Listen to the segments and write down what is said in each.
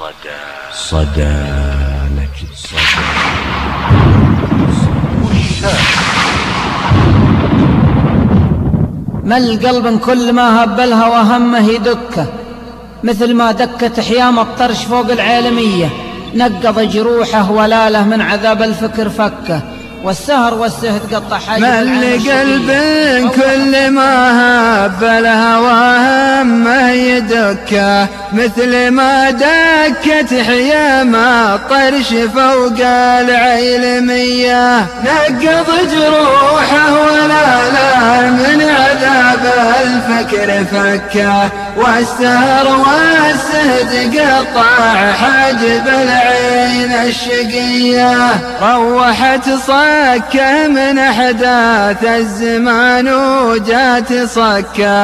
صدى نجد مل قلب كل ما هبلها وهمه يدكه، مثل ما دكت حيام الطرش فوق العالمية، نقض جروحه ولا له من عذاب الفكر فكه، والسهر والسهد قطع حاجب مل قلب كل ما هبلها وهمه يدكه، مثل ما دكت حيام الطرش فوق العالمية، نقض جروحه ولا له من عذاب الفكر فكه، والسهر والسهد قطع حاجب العين الشقية، روحت صكه من أحداث الزمان وجات صكه،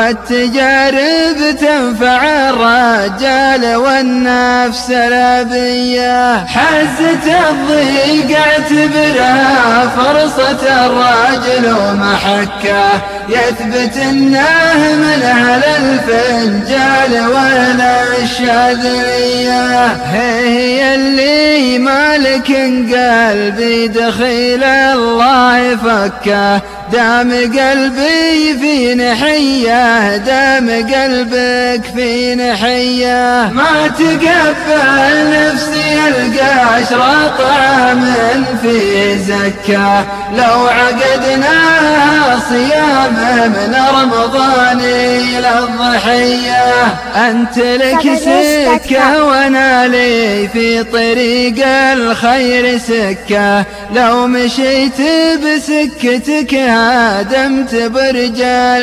والتجارب تنفع الرجال والنفس الأبية، حزت الضيق اعتبرها فرصة الرجل ومحكه، يثبت انه من اهل الفنجال ولا الشاذلية، هي اللي مالك قلبي دخيل الله فكه، دام قلبي في نحيه، دام قلبك في نحيه، ما تقبل نفسي القشر طعم في زكه، لو عقدناها صيام من رمضان إلى الضحية، أنت لك سكة وانا لي في طريق الخير سكة، لو مشيت بسكتك هدمت برج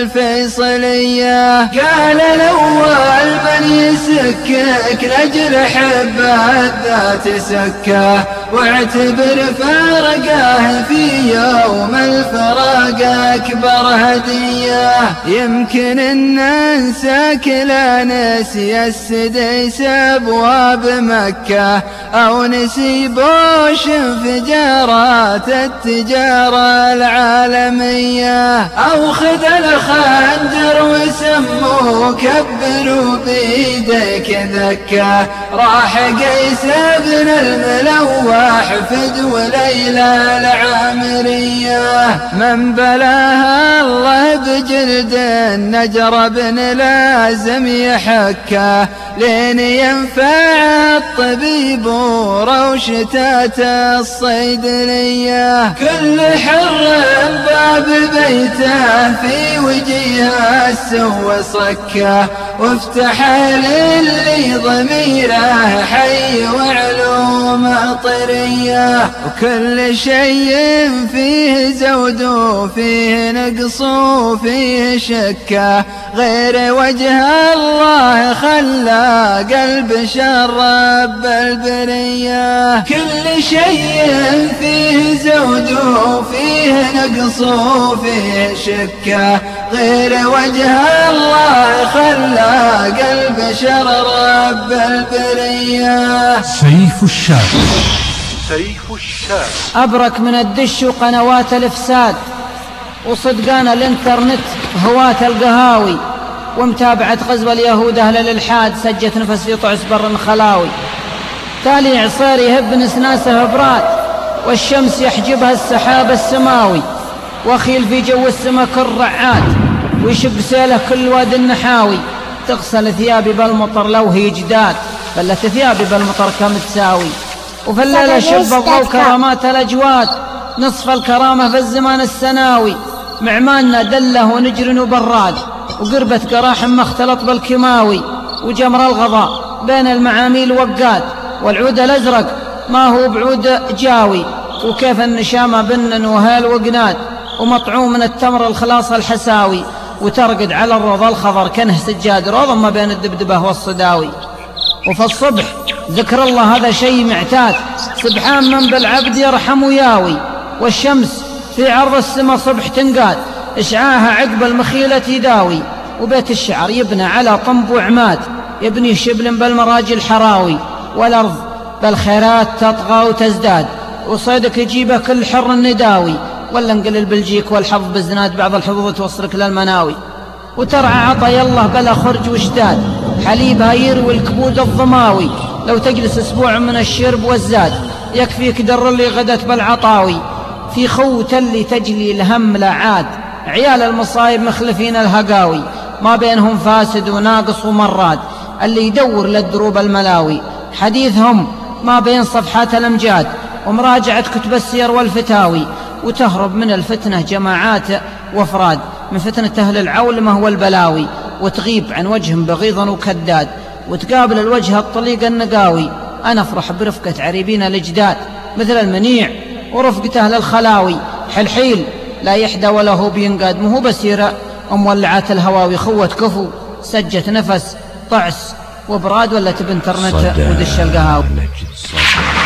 الفيصلية، قال الأول من يسكك لأجل حب الذات سكة، واعتبر فرقه في يوم الفراق أكبر هدية، يمكن أن ننساك لا نسي السديس أبواب مكة، أو نسي بوش انفجارات التجارة العالمية، أو خذ الخنجر وسموه كبروا بيدك ذكة، راح قيس بن الملوح فدو ليلى العامرية، من بلاها الله بجلد النجر بن لازم يحكه، لين ينفع الطبيب وروشتات الصيدلية، كل حر باب بيته في وجهه سوى صكه، وافتح للي ضميره حي وعلوم طريه، وكل شيء فيه زود وفيه نقص وفيه شكه، غير وجه الله خلى قلب شرب البريه، كل شيء فيه زود وفيه نقص وفيه شكه، غير وجه الله خلى قلب شرب البريه. سيف الشاب أبرك من الدش وقنوات الإفساد، وصدقان الإنترنت هواة القهاوي، ومتابعة غزو اليهود أهل الإلحاد سجت نفس في طعس بر خلاوي، تالي عصير يهب نسناسه براد، والشمس يحجبها السحاب السماوي، وخيل في جو السما كل رعاد، ويشب سيله كل واد النحاوي، تغسل ثيابي بالمطر لو هي جداد، فلت ثيابي بالمطر كم تساوي، وفي الليلة شب الضوء كرامات الأجواد، نصف الكرامة في الزمان السناوي، معماننا دله ونجر وبراد، وقربة قراحم مختلط بالكيماوي، وجمر الغضاء بين المعاميل وقاد، والعود الأزرق ما هو بعود جاوي، وكيف النشامة بنن وهيل وقناد، ومطعوم من التمر الخلاص الحساوي، وترقد على الرضا الخضر كنه سجاد روضا ما بين الدبدبة والصداوي، وفي الصبح ذكر الله هذا شيء معتاد، سبحان من بالعبد يرحم وياوي، والشمس في عرض السما صبح تنقاد، إشعاها عقب المخيلة يداوي، وبيت الشعر يبنى على طنب وعماد، يبني شبل بالمراجل حراوي، والأرض بالخيرات تطغى وتزداد، وصيدك يجيبه كل حر النداوي، ولا انقل بلجيك والحظ بزناد بعض الحظوظ توصلك للمناوي، وترعى عطا الله بلا خرج واشتاد، حليبها يروي الكبود الضماوي، لو تجلس أسبوع من الشرب والزاد يكفيك در اللي غدت بالعطاوي. في خوت اللي تجلي الهم لا عاد، عيال المصايب مخلفين الهقاوي، ما بينهم فاسد وناقص ومراد، اللي يدور للدروب الملاوي. حديثهم ما بين صفحات الأمجاد ومراجعة كتب السير والفتاوي، وتهرب من الفتنة جماعات وافراد، من فتنة أهل العولمة والبلاوي، وتغيب عن وجه بغيض وكداد، وتقابل الوجه الطليق النقاوي. أنا أفرح برفقة عريبين الأجداد مثل المنيع ورفقة أهل الخلاوي، حلحيل لا يحدى ولا هو بينقاد، مو بسيرة مولعات الهواوي. خوة كفو سجة نفس طعس وبراد، ولا تبي انترنت ودش القهاوي.